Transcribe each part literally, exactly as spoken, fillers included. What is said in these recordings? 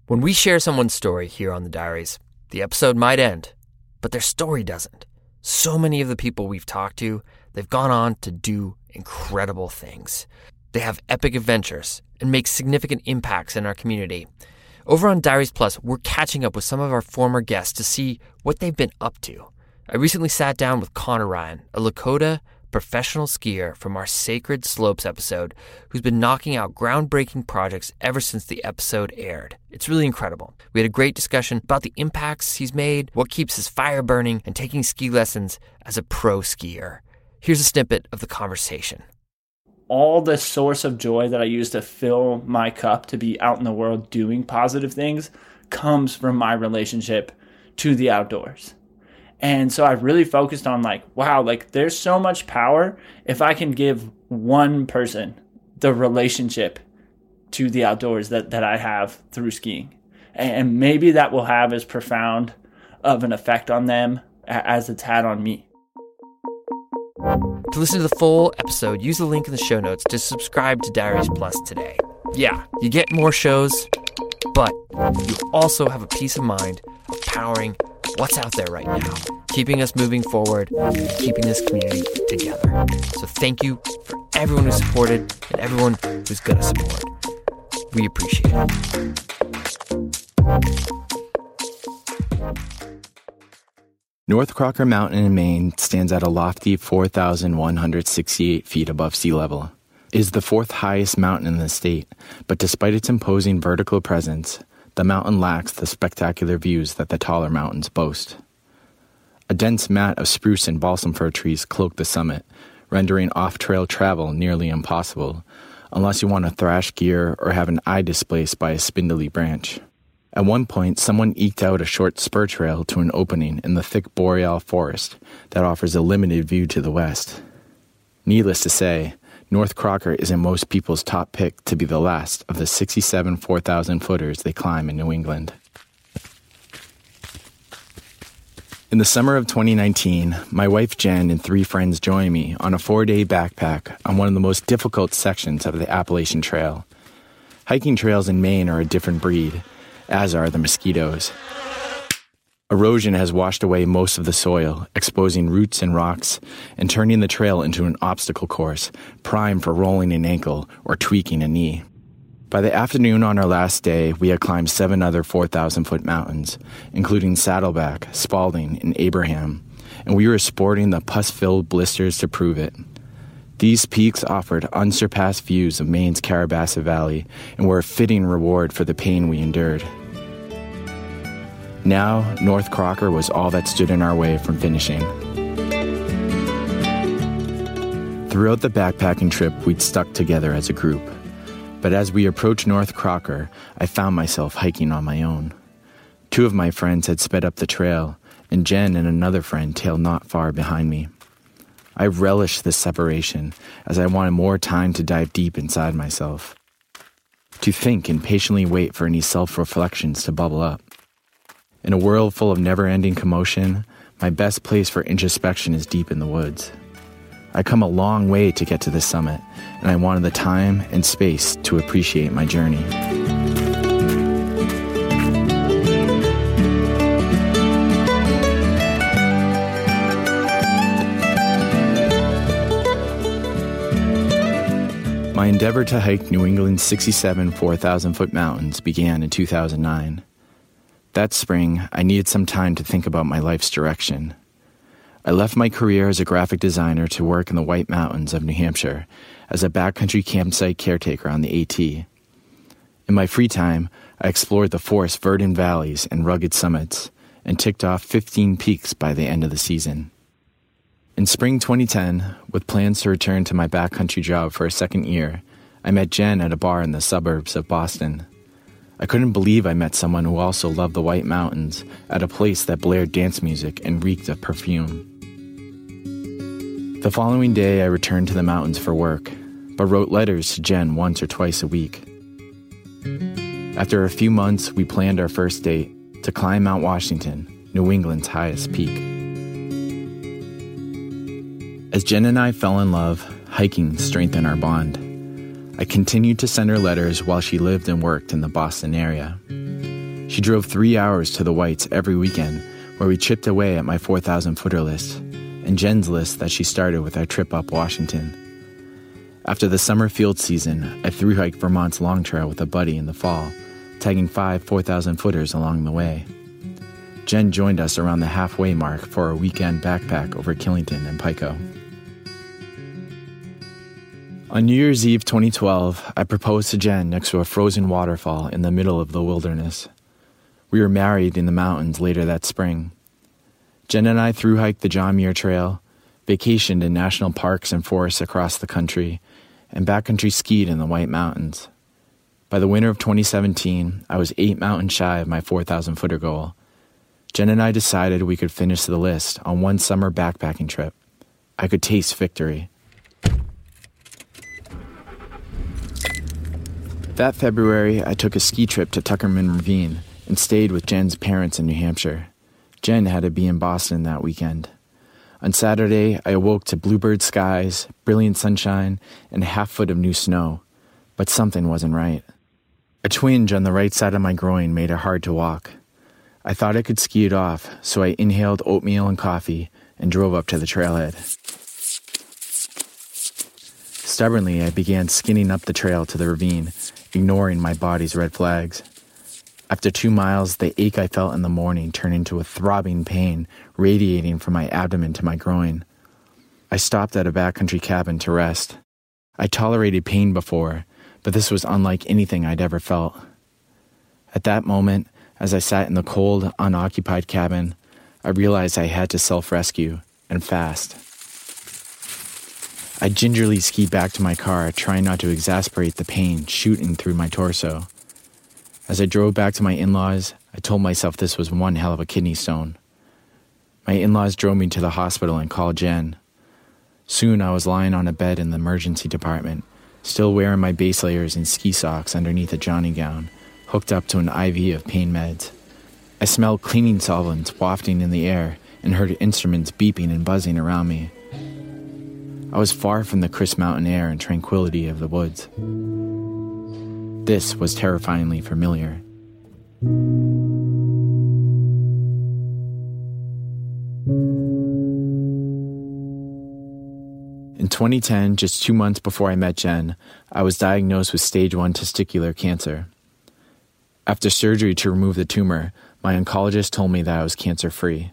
When we share someone's story here on the Diaries, the episode might end, but their story doesn't. So many of the people we've talked to, they've gone on to do incredible things. They have epic adventures and make significant impacts in our community. Over on Diaries Plus, we're catching up with some of our former guests to see what they've been up to. I recently sat down with Connor Ryan, a Lakota professional skier from our Sacred Slopes episode, who's been knocking out groundbreaking projects ever since the episode aired. It's really incredible. We had a great discussion about the impacts he's made, what keeps his fire burning, and taking ski lessons as a pro skier. Here's a snippet of the conversation. All the source of joy that I use to fill my cup to be out in the world doing positive things comes from my relationship to the outdoors. And so I really focused on like, wow, like there's so much power if I can give one person the relationship to the outdoors that, that I have through skiing. And maybe that will have as profound of an effect on them as it's had on me. To listen to the full episode, use the link in the show notes to subscribe to Diaries Plus today. Yeah, you get more shows, but you also have a peace of mind of powering what's out there right now, keeping us moving forward, keeping this community together. So thank you for everyone who supported and everyone who's going to support. We appreciate it. North Crocker Mountain in Maine stands at a lofty four thousand one hundred sixty-eight feet above sea level. It is the fourth highest mountain in the state, but despite its imposing vertical presence, the mountain lacks the spectacular views that the taller mountains boast. A dense mat of spruce and balsam fir trees cloak the summit, rendering off-trail travel nearly impossible, unless you want to thrash gear or have an eye displaced by a spindly branch. At one point, someone eked out a short spur trail to an opening in the thick boreal forest that offers a limited view to the west. Needless to say, North Crocker is in most people's top pick to be the last of the sixty-seven four thousand footers they climb in New England. In the summer of twenty nineteen, my wife Jen and three friends joined me on a four-day backpack on one of the most difficult sections of the Appalachian Trail. Hiking trails in Maine are a different breed, as are the mosquitoes. Erosion has washed away most of the soil, exposing roots and rocks, and turning the trail into an obstacle course, prime for rolling an ankle or tweaking a knee. By the afternoon on our last day, we had climbed seven other four thousand foot mountains, including Saddleback, Spalding, and Abraham, and we were sporting the pus-filled blisters to prove it. These peaks offered unsurpassed views of Maine's Carrabassett Valley and were a fitting reward for the pain we endured. Now, North Crocker was all that stood in our way from finishing. Throughout the backpacking trip, we'd stuck together as a group. But as we approached North Crocker, I found myself hiking on my own. Two of my friends had sped up the trail, and Jen and another friend tailed not far behind me. I relished this separation, as I wanted more time to dive deep inside myself, to think and patiently wait for any self-reflections to bubble up. In a world full of never-ending commotion, my best place for introspection is deep in the woods. I come a long way to get to the summit, and I wanted the time and space to appreciate my journey. My endeavor to hike New England's sixty-seven four thousand foot mountains began in two thousand nine. That spring, I needed some time to think about my life's direction. I left my career as a graphic designer to work in the White Mountains of New Hampshire as a backcountry campsite caretaker on the AT. In my free time, I explored the forest's verdant valleys and rugged summits and ticked off fifteen peaks by the end of the season. In spring twenty ten, with plans to return to my backcountry job for a second year, I met Jen at a bar in the suburbs of Boston. I couldn't believe I met someone who also loved the White Mountains at a place that blared dance music and reeked of perfume. The following day, I returned to the mountains for work, but wrote letters to Jen once or twice a week. After a few months, we planned our first date to climb Mount Washington, New England's highest peak. As Jen and I fell in love, hiking strengthened our bond. I continued to send her letters while she lived and worked in the Boston area. She drove three hours to the Whites every weekend, where we chipped away at my four thousand footer list, and Jen's list that she started with our trip up Washington. After the summer field season, I thru-hiked Vermont's Long Trail with a buddy in the fall, tagging five four thousand footers along the way. Jen joined us around the halfway mark for a weekend backpack over Killington and Pico. On New Year's Eve twenty twelve, I proposed to Jen next to a frozen waterfall in the middle of the wilderness. We were married in the mountains later that spring. Jen and I thru-hiked the John Muir Trail, vacationed in national parks and forests across the country, and backcountry skied in the White Mountains. By the winter of twenty seventeen, I was eight mountains shy of my four thousand footer goal. Jen and I decided we could finish the list on one summer backpacking trip. I could taste victory. That February, I took a ski trip to Tuckerman Ravine and stayed with Jen's parents in New Hampshire. Jen had to be in Boston that weekend. On Saturday, I awoke to bluebird skies, brilliant sunshine, and a half foot of new snow. But something wasn't right. A twinge on the right side of my groin made it hard to walk. I thought I could ski it off, so I inhaled oatmeal and coffee and drove up to the trailhead. Stubbornly, I began skinning up the trail to the ravine, ignoring my body's red flags. After two miles, the ache I felt in the morning turned into a throbbing pain radiating from my abdomen to my groin. I stopped at a backcountry cabin to rest. I tolerated pain before, but this was unlike anything I'd ever felt. At that moment, as I sat in the cold, unoccupied cabin, I realized I had to self-rescue, and fast. I gingerly skied back to my car, trying not to exasperate the pain shooting through my torso. As I drove back to my in-laws, I told myself this was one hell of a kidney stone. My in-laws drove me to the hospital and called Jen. Soon I was lying on a bed in the emergency department, still wearing my base layers and ski socks underneath a Johnny gown, hooked up to an I V of pain meds. I smelled cleaning solvents wafting in the air and heard instruments beeping and buzzing around me. I was far from the crisp mountain air and tranquility of the woods. This was terrifyingly familiar. In twenty ten, just two months before I met Jen, I was diagnosed with stage one testicular cancer. After surgery to remove the tumor, my oncologist told me that I was cancer-free.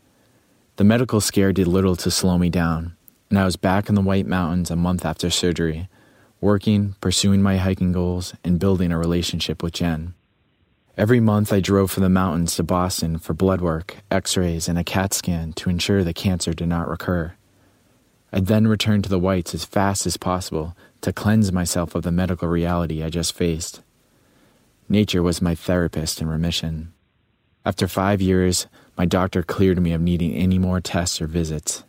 The medical scare did little to slow me down, and I was back in the White Mountains a month after surgery, working, pursuing my hiking goals, and building a relationship with Jen. Every month I drove from the mountains to Boston for blood work, x-rays, and a CAT scan to ensure the cancer did not recur. I'd then return to the Whites as fast as possible to cleanse myself of the medical reality I just faced. Nature was my therapist in remission. After five years, my doctor cleared me of needing any more tests or visits.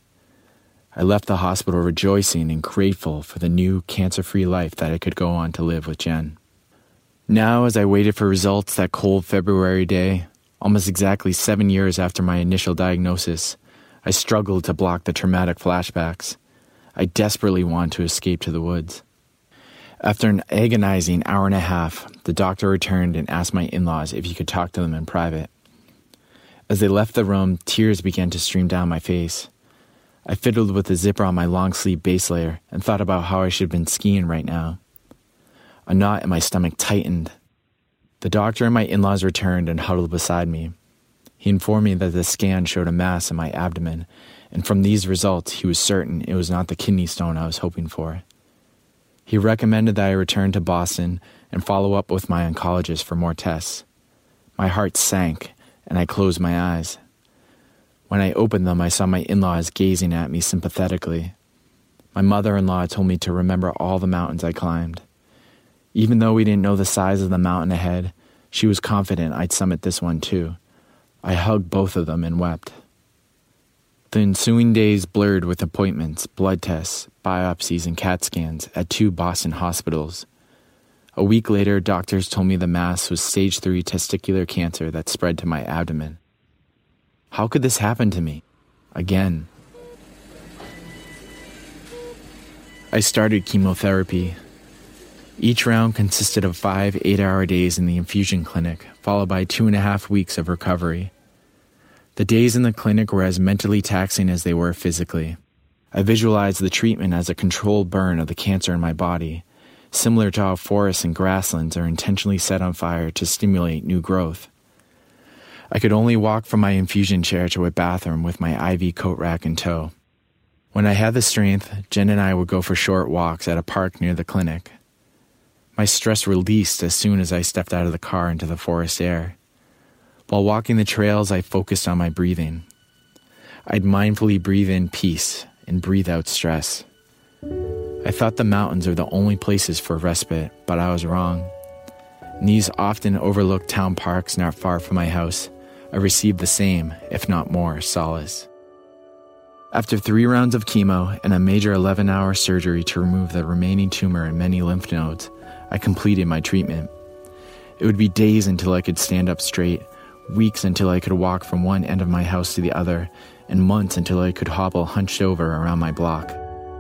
I left the hospital rejoicing and grateful for the new cancer-free life that I could go on to live with Jen. Now, as I waited for results that cold February day, almost exactly seven years after my initial diagnosis, I struggled to block the traumatic flashbacks. I desperately wanted to escape to the woods. After an agonizing hour and a half, the doctor returned and asked my in-laws if he could talk to them in private. As they left the room, tears began to stream down my face. I fiddled with the zipper on my long-sleeve base layer and thought about how I should have been skiing right now. A knot in my stomach tightened. The doctor and my in-laws returned and huddled beside me. He informed me that the scan showed a mass in my abdomen, and from these results, he was certain it was not the kidney stone I was hoping for. He recommended that I return to Boston and follow up with my oncologist for more tests. My heart sank, and I closed my eyes. When I opened them, I saw my in-laws gazing at me sympathetically. My mother-in-law told me to remember all the mountains I climbed. Even though we didn't know the size of the mountain ahead, she was confident I'd summit this one too. I hugged both of them and wept. The ensuing days blurred with appointments, blood tests, biopsies, and CAT scans at two Boston hospitals. A week later, doctors told me the mass was stage three testicular cancer that spread to my abdomen. How could this happen to me? Again. I started chemotherapy. Each round consisted of five eight-hour days in the infusion clinic, followed by two and a half weeks of recovery. The days in the clinic were as mentally taxing as they were physically. I visualized the treatment as a controlled burn of the cancer in my body, similar to how forests and grasslands are intentionally set on fire to stimulate new growth. I could only walk from my infusion chair to a bathroom with my I V coat rack in tow. When I had the strength, Jen and I would go for short walks at a park near the clinic. My stress released as soon as I stepped out of the car into the forest air. While walking the trails, I focused on my breathing. I'd mindfully breathe in peace and breathe out stress. I thought the mountains are the only places for respite, but I was wrong. In these often overlooked town parks not far from my house, I received the same, if not more, solace. After three rounds of chemo and a major eleven-hour surgery to remove the remaining tumor in many lymph nodes, I completed my treatment. It would be days until I could stand up straight, weeks until I could walk from one end of my house to the other, and months until I could hobble hunched over around my block.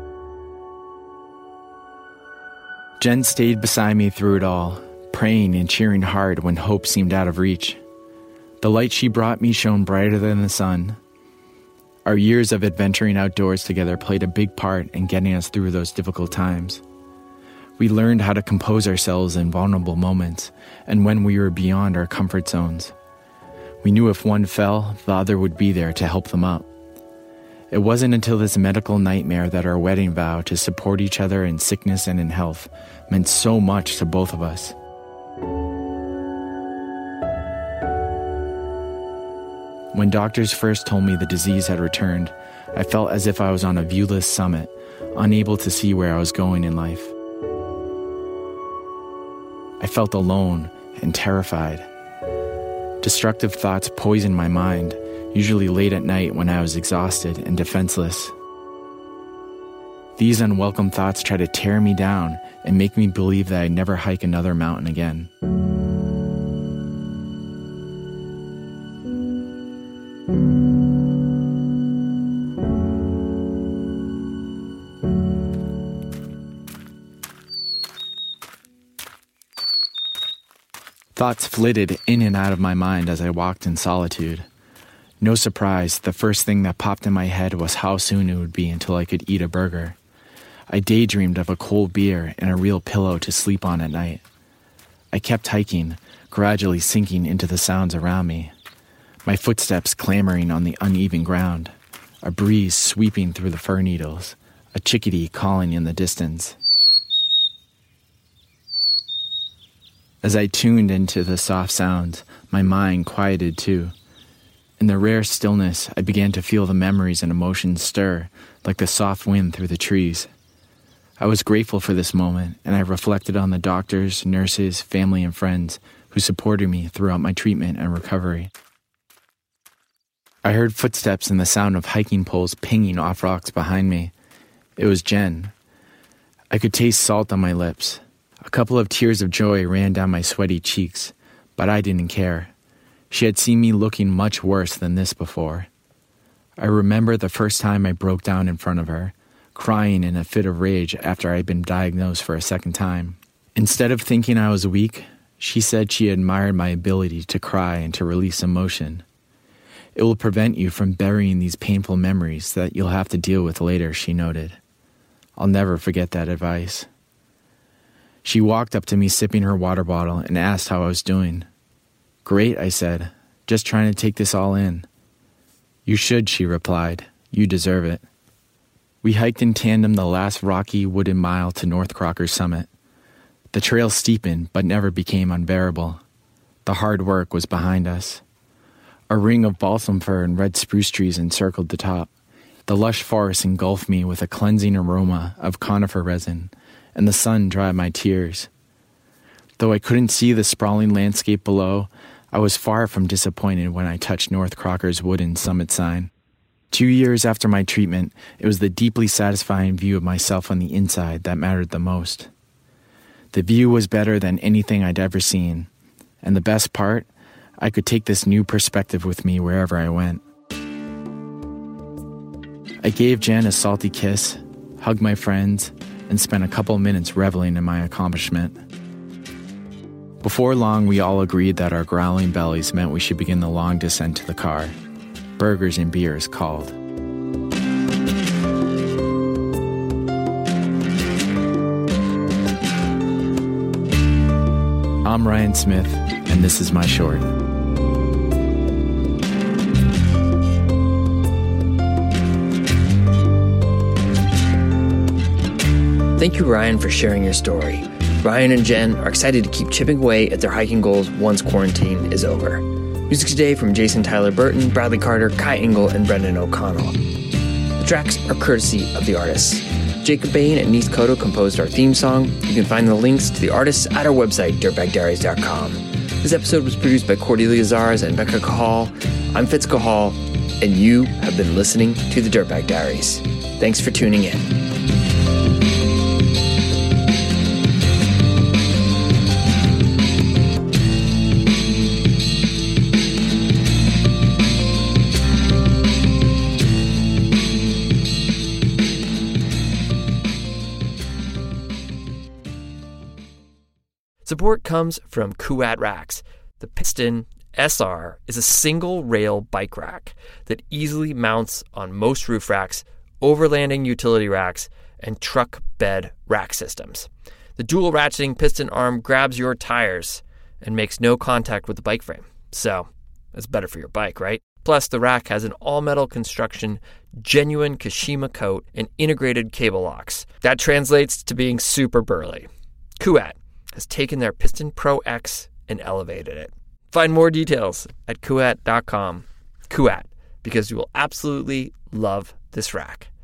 Jen stayed beside me through it all, praying and cheering hard when hope seemed out of reach. The light she brought me shone brighter than the sun. Our years of adventuring outdoors together played a big part in getting us through those difficult times. We learned how to compose ourselves in vulnerable moments and when we were beyond our comfort zones. We knew if one fell, the other would be there to help them up. It wasn't until this medical nightmare that our wedding vow to support each other in sickness and in health meant so much to both of us. When doctors first told me the disease had returned, I felt as if I was on a viewless summit, unable to see where I was going in life. I felt alone and terrified. Destructive thoughts poisoned my mind, usually late at night when I was exhausted and defenseless. These unwelcome thoughts tried to tear me down and make me believe that I'd never hike another mountain again. Thoughts flitted in and out of my mind as I walked in solitude. No surprise, the first thing that popped in my head was how soon it would be until I could eat a burger. I daydreamed of a cold beer and a real pillow to sleep on at night. I kept hiking, gradually sinking into the sounds around me. My footsteps clamoring on the uneven ground, a breeze sweeping through the fir needles, a chickadee calling in the distance. As I tuned into the soft sounds, my mind quieted too. In the rare stillness, I began to feel the memories and emotions stir, like the soft wind through the trees. I was grateful for this moment, and I reflected on the doctors, nurses, family, and friends who supported me throughout my treatment and recovery. I heard footsteps and the sound of hiking poles pinging off rocks behind me. It was Jen. I could taste salt on my lips. A couple of tears of joy ran down my sweaty cheeks, but I didn't care. She had seen me looking much worse than this before. I remember the first time I broke down in front of her, crying in a fit of rage after I had been diagnosed for a second time. Instead of thinking I was weak, she said she admired my ability to cry and to release emotion. It will prevent you from burying these painful memories that you'll have to deal with later, she noted. I'll never forget that advice. She walked up to me sipping her water bottle and asked how I was doing. Great, I said. Just trying to take this all in. You should, she replied. You deserve it. We hiked in tandem the last rocky, wooded mile to North Crocker summit. The trail steepened, but never became unbearable. The hard work was behind us. A ring of balsam fir and red spruce trees encircled the top. The lush forest engulfed me with a cleansing aroma of conifer resin, and the sun dried my tears. Though I couldn't see the sprawling landscape below, I was far from disappointed when I touched North Crocker's wooden summit sign. Two years after my treatment, it was the deeply satisfying view of myself on the inside that mattered the most. The view was better than anything I'd ever seen, and the best part, I could take this new perspective with me wherever I went. I gave Jen a salty kiss, hugged my friends, and spent a couple minutes reveling in my accomplishment. Before long, we all agreed that our growling bellies meant we should begin the long descent to the car. Burgers and beers called. I'm Ryan Smith, and this is my short. Thank you, Ryan, for sharing your story. Ryan and Jen are excited to keep chipping away at their hiking goals once quarantine is over. Music today from Jason Tyler Burton, Bradley Carter, Kai Engel, and Brendan O'Connell. The tracks are courtesy of the artists. Jacob Bain and Neith Koto composed our theme song. You can find the links to the artists at our website, dirtbag diaries dot com. This episode was produced by Cordelia Zars and Becca Cahal. I'm Fitz Cahal, and you have been listening to the Dirtbag Diaries. Thanks for tuning in. Support comes from Kuat Racks. The Piston S R is a single-rail bike rack that easily mounts on most roof racks, overlanding utility racks, and truck bed rack systems. The dual ratcheting piston arm grabs your tires and makes no contact with the bike frame. So, it's better for your bike, right? Plus, the rack has an all-metal construction, genuine Kashima coat, and integrated cable locks. That translates to being super burly. Kuat has taken their Piston Pro X and elevated it. Find more details at kuat dot com. Kuat, because you will absolutely love this rack.